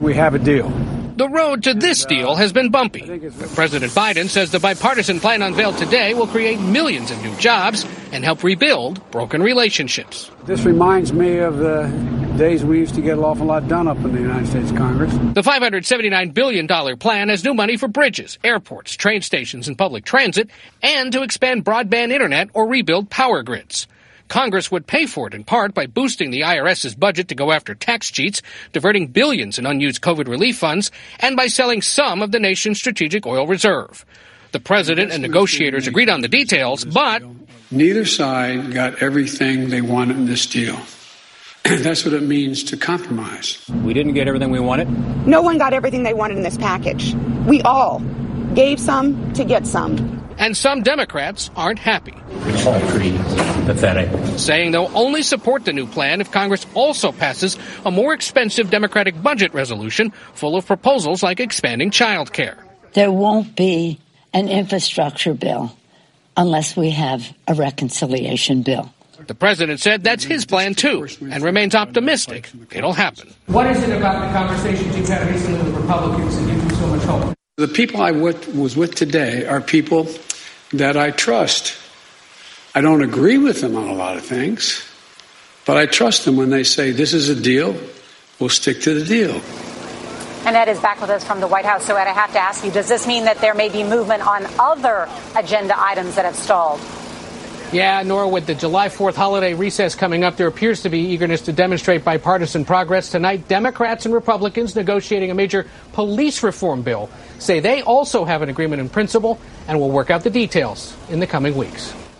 We have a deal. The road to this deal has been bumpy. But President Biden says the bipartisan plan unveiled today will create millions of new jobs and help rebuild broken relationships. This reminds me of the days we used to get an awful lot done up in the United States Congress. The $579 billion plan has new money for bridges, airports, train stations, and public transit, and to expand broadband internet or rebuild power grids. Congress would pay for it in part by boosting the IRS's budget to go after tax cheats, diverting billions in unused COVID relief funds, and by selling some of the nation's strategic oil reserve. The president and negotiators agreed on the details, but neither side got everything they wanted in this deal. That's what it means to compromise. We didn't get everything we wanted. No one got everything they wanted in this package. We all gave some to get some. And some Democrats aren't happy. It's all pretty pathetic. Saying they'll only support the new plan if Congress also passes a more expensive Democratic budget resolution full of proposals like expanding child care. There won't be an infrastructure bill unless we have a reconciliation bill. The president said that's his plan, too, and remains optimistic it'll happen. What is it about the conversations you've had recently with Republicans that gives you so much hope? The people I was with today are people that I trust. I don't agree with them on a lot of things, but I trust them when they say this is a deal, we'll stick to the deal. And Ed is back with us from the White House. So, Ed, I have to ask you, does this mean that there may be movement on other agenda items that have stalled? Yeah, Nora, with the July 4th holiday recess coming up, there appears to be eagerness to demonstrate bipartisan progress. Tonight, Democrats and Republicans negotiating a major police reform bill say they also have an agreement in principle and will work out the details in the coming weeks.